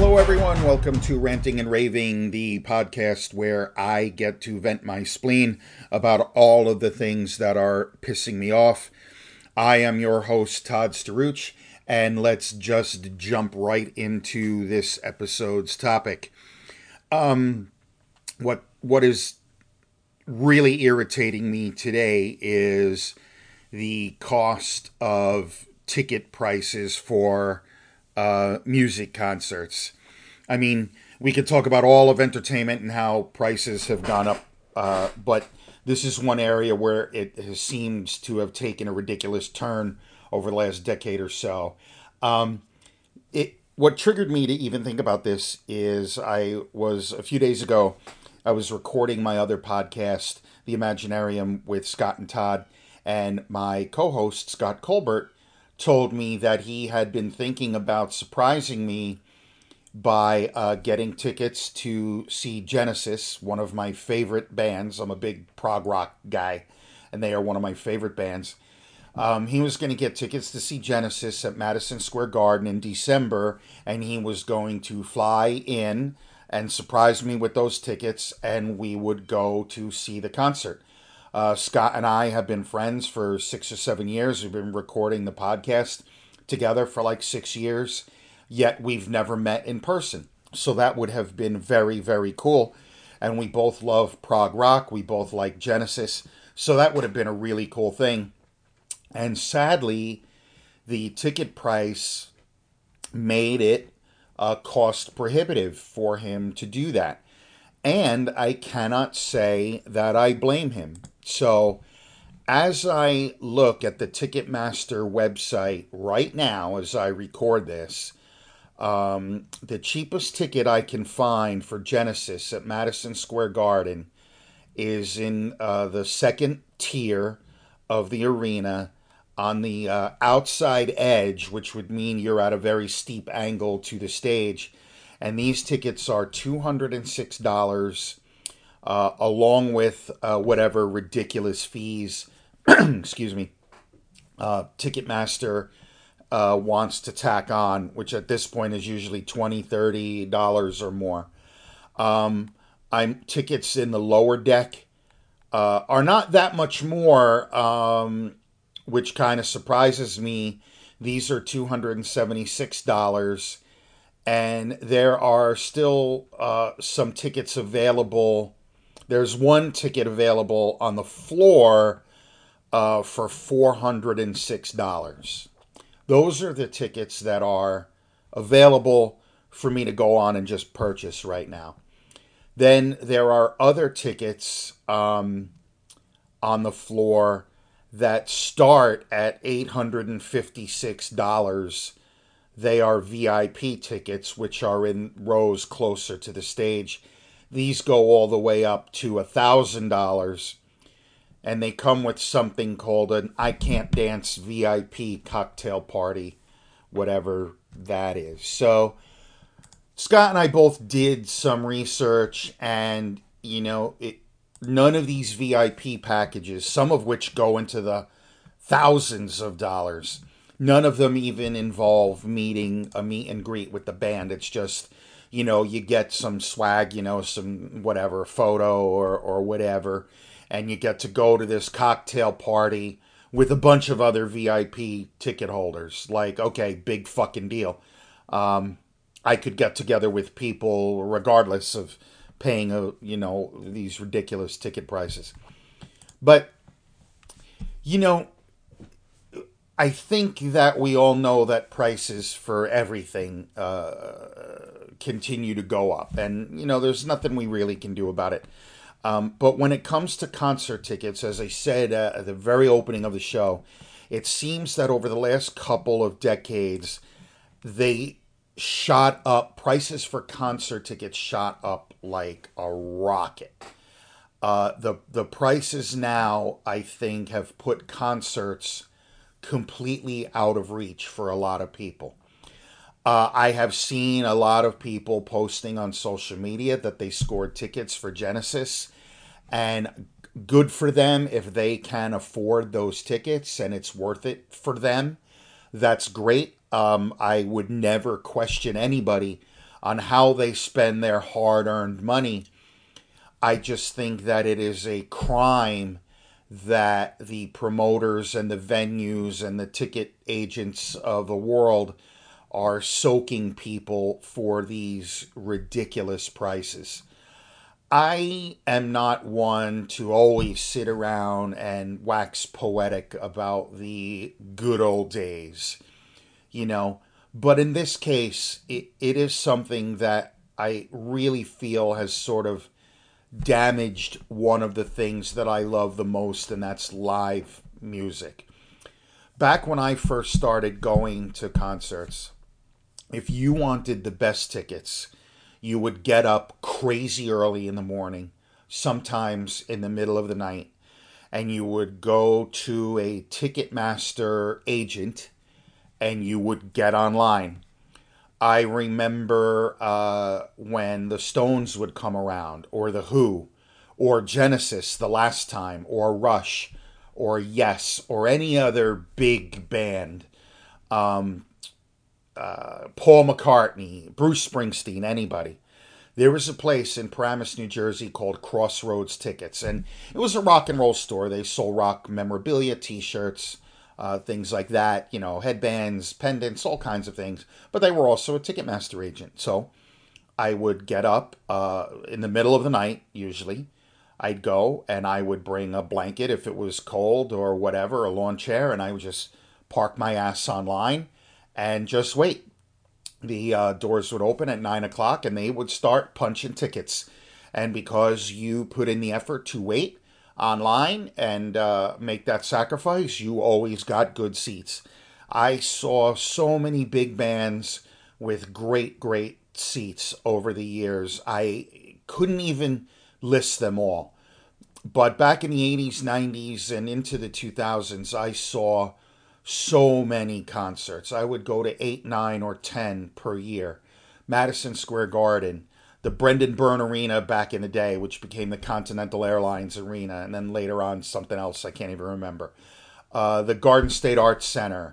Hello, everyone. Welcome to Ranting and Raving, the podcast where I get to vent my spleen about all of the things that are pissing me off. I am your host, Todd Staruch, and let's just jump right into this episode's topic. What is really irritating me today is the cost of ticket prices for music concerts. I mean, we could talk about all of entertainment and how prices have gone up, but this is one area where seems to have taken a ridiculous turn over the last decade or so. What triggered me to even think about this is a few days ago, I was recording my other podcast, The Imaginarium, with Scott and Todd, and my co-host, Scott Colbert, told me that he had been thinking about surprising me by getting tickets to see Genesis, one of my favorite bands. I'm a big prog rock guy, and they are one of my favorite bands. He was going to get tickets to see Genesis at Madison Square Garden in December, and he was going to fly in and surprise me with those tickets, and we would go to see the concert. Scott and I have been friends for 6 or 7 years. We've been recording the podcast together for like 6 years, yet we've never met in person. So that would have been very, very cool. And we both love prog rock. We both like Genesis. So that would have been a really cool thing. And sadly, the ticket price made it cost prohibitive for him to do that. And I cannot say that I blame him. So, as I look at the Ticketmaster website right now, as I record this, the cheapest ticket I can find for Genesis at Madison Square Garden is in the second tier of the arena on the outside edge, which would mean you're at a very steep angle to the stage. And these tickets are $206, along with whatever ridiculous fees, excuse me, Ticketmaster wants to tack on, which at this point is usually $20, $30 or more. Tickets in the lower deck are not that much more, which kind of surprises me. These are $276. And there are still some tickets available. There's one ticket available on the floor for $406. Those are the tickets that are available for me to go on and just purchase right now. Then there are other tickets on the floor that start at $856. They are VIP tickets, which are in rows closer to the stage. These go all the way up to $1,000, and they come with something called an I Can't Dance VIP cocktail party, whatever that is. So Scott and I both did some research, and none of these VIP packages, some of which go into the thousands of dollars, none of them even involve a meet and greet with the band. It's just, you get some swag, some whatever, photo or whatever, and you get to go to this cocktail party with a bunch of other VIP ticket holders. Like, okay, big fucking deal. I could get together with people regardless of paying, these ridiculous ticket prices. But, I think that we all know that prices for everything continue to go up. And, there's nothing we really can do about it. But when it comes to concert tickets, as I said at the very opening of the show, it seems that over the last couple of decades, they shot up, prices for concert tickets shot up like a rocket. The prices now, I think, have put concerts completely out of reach for a lot of people. I have seen a lot of people posting on social media that they scored tickets for Genesis, and good for them if they can afford those tickets and it's worth it for them. That's great. I would never question anybody on how they spend their hard-earned money. I just think that it is a crime that the promoters and the venues and the ticket agents of the world are soaking people for these ridiculous prices. I am not one to always sit around and wax poetic about the good old days, you know. But in this case, it is something that I really feel has sort of damaged one of the things that I love the most, and that's live music. Back when I first started going to concerts, if you wanted the best tickets, you would get up crazy early in the morning, sometimes in the middle of the night, and you would go to a Ticketmaster agent and you would get online. I remember when the Stones would come around, or The Who, or Genesis the last time, or Rush, or Yes, or any other big band. Paul McCartney, Bruce Springsteen, anybody. There was a place in Paramus, New Jersey called Crossroads Tickets, and it was a rock and roll store. They sold rock memorabilia, T-shirts, things like that, you know, headbands, pendants, all kinds of things. But they were also a Ticketmaster agent. So I would get up in the middle of the night, usually. I'd go and I would bring a blanket if it was cold or whatever, a lawn chair, and I would just park my ass online and just wait. The doors would open at 9 o'clock and they would start punching tickets. And because you put in the effort to wait online and make that sacrifice, you always got good seats. I saw so many big bands with great, great seats over the years. I couldn't even list them all. But back in the 80s, 90s, and into the 2000s, I saw so many concerts. I would go to 8, 9, or 10 per year. Madison Square Garden, the Brendan Byrne Arena back in the day, which became the Continental Airlines Arena, and then later on something else I can't even remember. The Garden State Arts Center,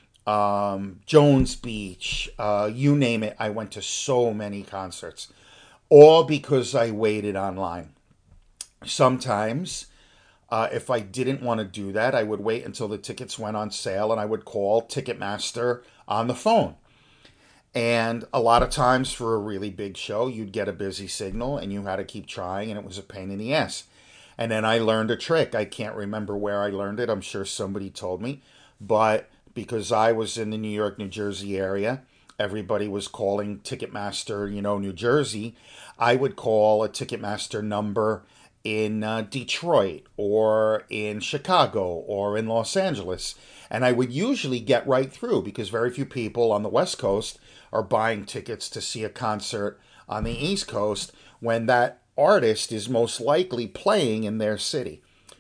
Jones Beach, you name it. I went to so many concerts, all because I waited online. Sometimes, if I didn't want to do that, I would wait until the tickets went on sale and I would call Ticketmaster on the phone. And a lot of times for a really big show, you'd get a busy signal and you had to keep trying, and it was a pain in the ass. And then I learned a trick. I can't remember where I learned it. I'm sure somebody told me. But because I was in the New York, New Jersey area, everybody was calling Ticketmaster, New Jersey. I would call a Ticketmaster number in Detroit or in Chicago or in Los Angeles. And I would usually get right through because very few people on the West Coast are buying tickets to see a concert on the East Coast when that artist is most likely playing in their city.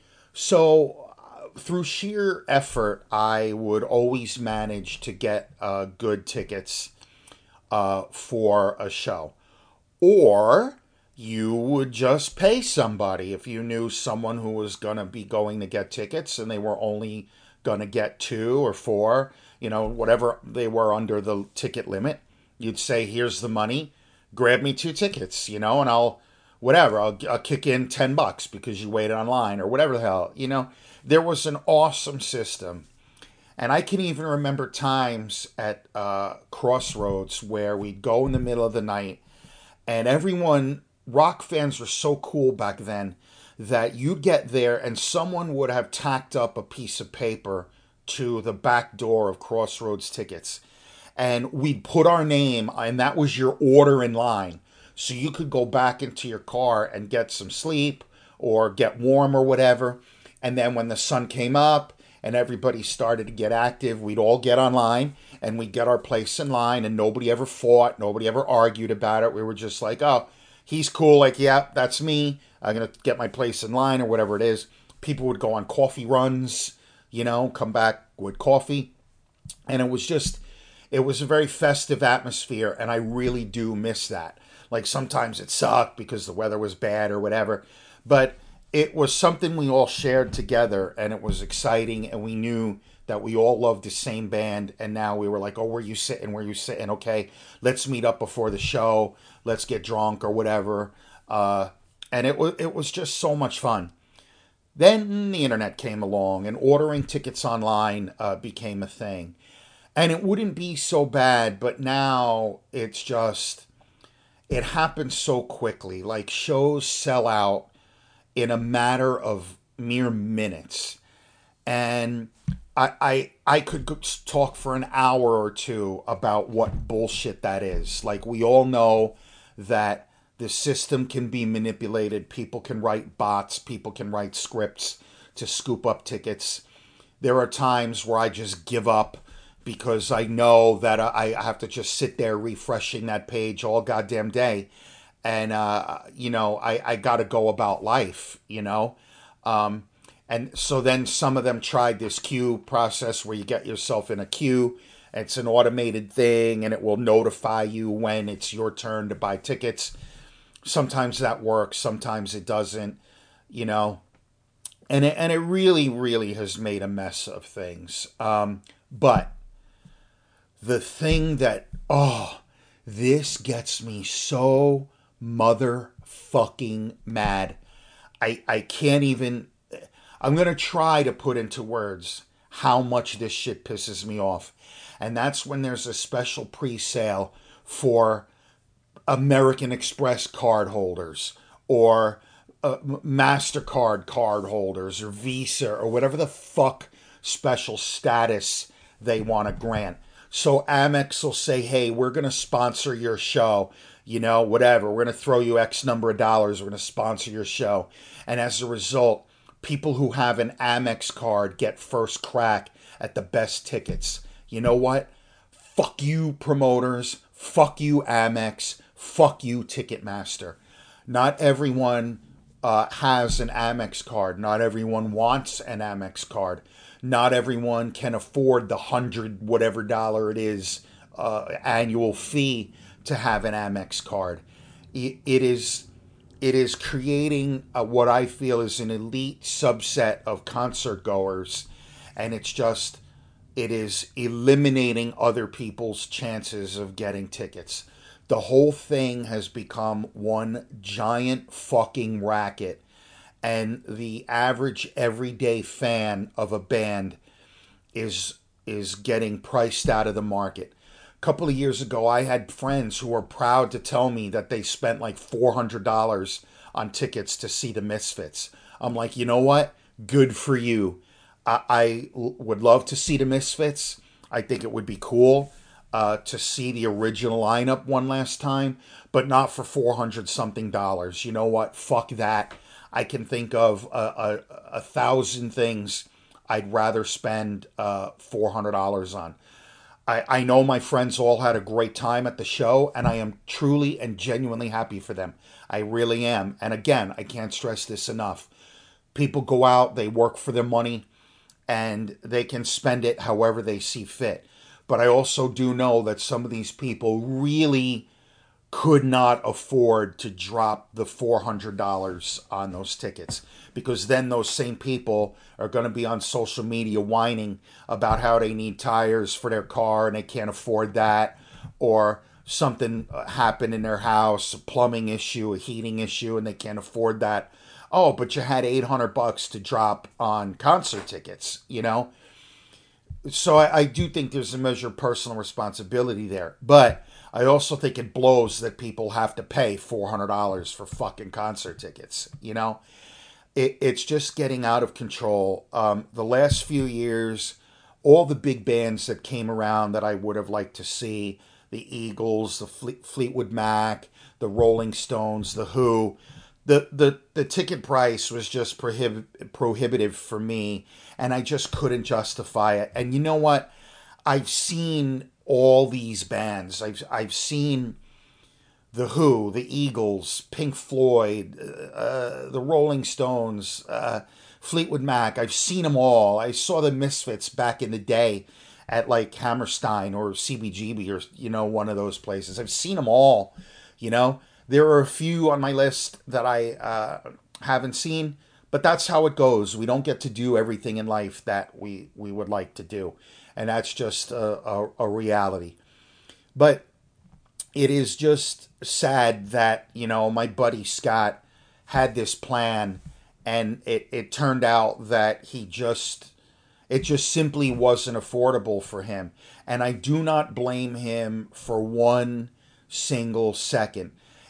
So through sheer effort, I would always manage to get good tickets for a show. Or you would just pay somebody if you knew someone who was going to be going to get tickets and they were only going to get 2 or 4, whatever they were under the ticket limit. You'd say, here's the money, grab me 2 tickets, and I'll kick in $10 because you waited online or whatever the hell, There was an awesome system. And I can even remember times at Crossroads where we'd go in the middle of the night and rock fans were so cool back then that you'd get there and someone would have tacked up a piece of paper to the back door of Crossroads Tickets. And we'd put our name, and that was your order in line. So you could go back into your car and get some sleep or get warm or whatever. And then when the sun came up and everybody started to get active, we'd all get online and we'd get our place in line, and nobody ever fought, nobody ever argued about it. We were just like, oh, he's cool, like, yeah, that's me. I'm going to get my place in line or whatever it is. People would go on coffee runs, come back with coffee. And it was a very festive atmosphere, and I really do miss that. Like sometimes it sucked because the weather was bad or whatever, but it was something we all shared together, and it was exciting, and we knew that we all loved the same band, and now we were like, oh, where you sitting? Where you sitting? Okay, let's meet up before the show. Let's get drunk or whatever. And it was just so much fun. Then the internet came along, and ordering tickets online became a thing. And it wouldn't be so bad, but now it's just, it happens so quickly. Like, shows sell out in a matter of mere minutes. And I could talk for an hour or two about what bullshit that is. Like, we all know that the system can be manipulated. People can write bots, people can write scripts to scoop up tickets. There are times where I just give up because I know that I have to just sit there refreshing that page all goddamn day. And, I got to go about life. And so then some of them tried this queue process where you get yourself in a queue. It's an automated thing and it will notify you when it's your turn to buy tickets. Sometimes that works, sometimes it doesn't, you know. And it really, really has made a mess of things. But the thing that, this gets me so motherfucking mad. I can't even, I'm going to try to put into words how much this shit pisses me off. And that's when there's a special pre-sale for American Express card holders or MasterCard card holders or Visa or whatever the fuck special status they want to grant. So Amex will say, hey, we're going to sponsor your show. Whatever. We're going to throw you X number of dollars. We're going to sponsor your show. And as a result, people who have an Amex card get first crack at the best tickets. You know what? Fuck you, promoters. Fuck you, Amex. Fuck you, Ticketmaster. Not everyone has an Amex card. Not everyone wants an Amex card. Not everyone can afford the $100 whatever dollar it is annual fee to have an Amex card. It is creating what I feel is an elite subset of concert goers, and it is eliminating other people's chances of getting tickets. The whole thing has become one giant fucking racket, and the average everyday fan of a band is getting priced out of the market. A couple of years ago, I had friends who were proud to tell me that they spent like $400 on tickets to see the Misfits. I'm like, you know what? Good for you. I would love to see the Misfits. I think it would be cool to see the original lineup one last time, but not for 400 something dollars. You know what? Fuck that. I can think of a thousand things I'd rather spend $400 on. I know my friends all had a great time at the show, and I am truly and genuinely happy for them. I really am. And again, I can't stress this enough. People go out, they work for their money, and they can spend it however they see fit. But I also do know that some of these people really could not afford to drop the $400 on those tickets, because then those same people are going to be on social media whining about how they need tires for their car and they can't afford that, or something happened in their house, a plumbing issue, a heating issue, and they can't afford that. Oh, but you had $800 to drop on concert tickets. So I do think there's a measure of personal responsibility there, but I also think it blows that people have to pay $400 for fucking concert tickets. It's just getting out of control. The last few years, all the big bands that came around that I would have liked to see, the Eagles, the Fleetwood Mac, the Rolling Stones, the Who, the ticket price was just prohibitive for me, and I just couldn't justify it. And you know what? I've seen all these bands. I've seen the Who, the Eagles, Pink Floyd, the Rolling Stones, Fleetwood Mac. I've seen them all. I saw the Misfits back in the day at like Hammerstein or CBGB or one of those places. I've seen them all. There are a few on my list that I haven't seen, But that's how it goes. We don't get to do everything in life that we would like to do. And that's just a reality. But it is just sad that, my buddy Scott had this plan and it turned out that it just simply wasn't affordable for him. And I do not blame him for one single second.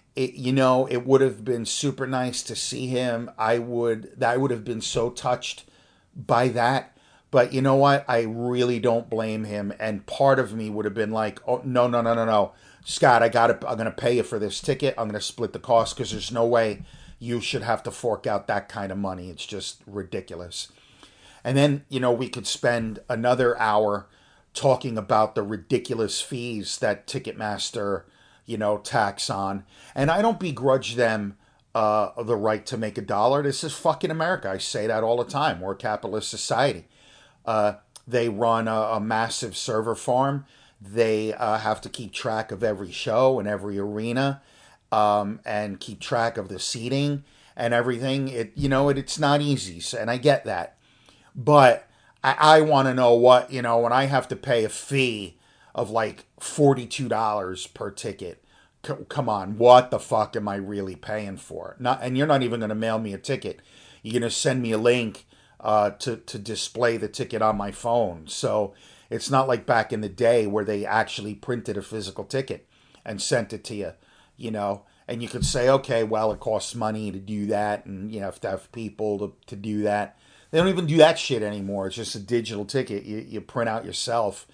It would have been super nice to see him. I would have been so touched by that. But you know what? I really don't blame him. And part of me would have been like, oh, no, no, no, no, no. Scott, I'm going to pay you for this ticket. I'm going to split the cost because there's no way you should have to fork out that kind of money. It's just ridiculous. And then, we could spend another hour talking about the ridiculous fees that Ticketmaster, tax on. And I don't begrudge them the right to make a dollar. This is fucking America. I say that all the time. We're a capitalist society. They run a massive server farm. They have to keep track of every show and every arena, and keep track of the seating and everything. It's not easy, and I get that. But I want to know what, when I have to pay a fee of like $42 per ticket. Come on, what the fuck am I really paying for? And you're not even going to mail me a ticket. You're going to send me a link to display the ticket on my phone. So it's not like back in the day where they actually printed a physical ticket and sent it to you, And you could say, okay, well, it costs money to do that, and you have to have people to do that. They don't even do that shit anymore. It's just a digital ticket you print out yourself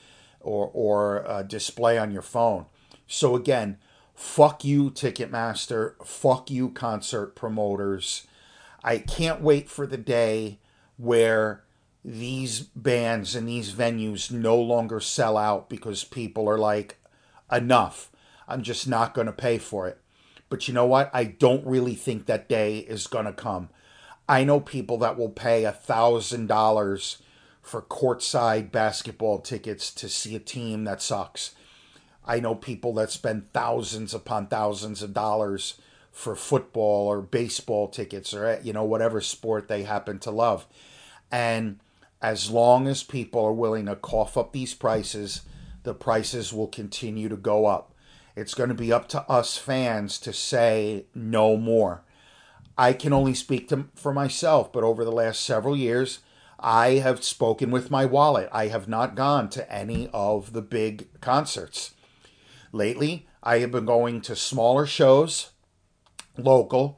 or display on your phone. So again, fuck you, Ticketmaster. Fuck you, concert promoters. I can't wait for the day where these bands and these venues no longer sell out because people are like, enough. I'm just not going to pay for it. But you know what? I don't really think that day is going to come. I know people that will pay $1,000 for courtside basketball tickets to see a team that sucks. I know people that spend thousands upon thousands of dollars for football or baseball tickets or, whatever sport they happen to love. And as long as people are willing to cough up these prices, the prices will continue to go up. It's going to be up to us fans to say no more. I can only speak for myself, but over the last several years, I have spoken with my wallet. I have not gone to any of the big concerts. Lately, I have been going to smaller shows, local.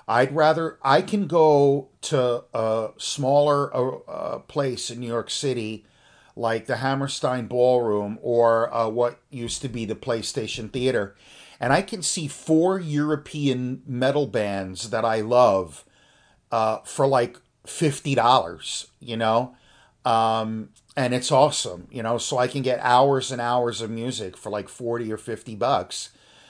I can go to a smaller place in New York City, like the Hammerstein Ballroom or what used to be the PlayStation Theater, and I can see 4 European metal bands that I love for like $50, and it's awesome, so I can get hours and hours of music for like 40 or $50,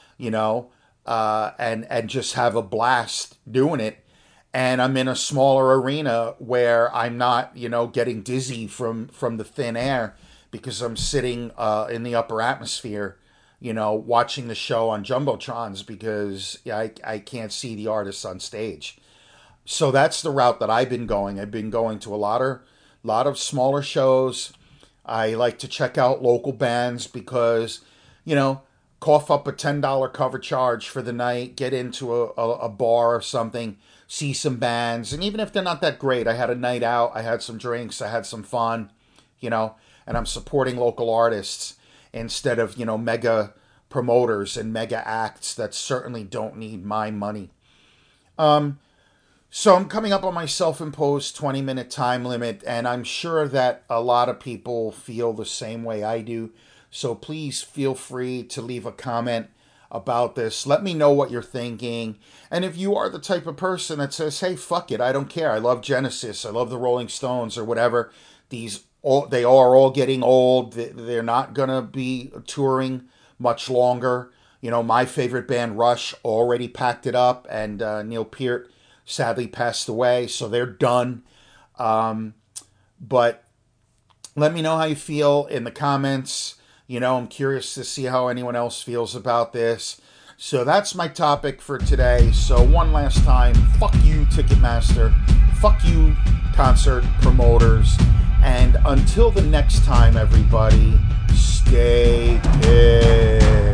and just have a blast doing it. And I'm in a smaller arena where I'm not, getting dizzy from the thin air because I'm sitting in the upper atmosphere, watching the show on jumbotrons because I can't see the artists on stage. So that's the route that I've been going. I've been going to a lot of smaller shows. I like to check out local bands because, cough up a $10 cover charge for the night, get into a bar or something, see some bands. And even if they're not that great, I had a night out, I had some drinks, I had some fun, and I'm supporting local artists instead of, mega promoters and mega acts that certainly don't need my money. So I'm coming up on my self-imposed 20-minute time limit, and I'm sure that a lot of people feel the same way I do. So please feel free to leave a comment about this. Let me know what you're thinking. And if you are the type of person that says, hey, fuck it, I don't care. I love Genesis. I love the Rolling Stones or whatever. They are all getting old. They're not going to be touring much longer. My favorite band, Rush, already packed it up, and Neil Peart sadly passed away, so they're done. But let me know how you feel in the comments. I'm curious to see how anyone else feels about this. So that's my topic for today. So one last time, fuck you, Ticketmaster. Fuck you, concert promoters. And until the next time, everybody, stay pissed.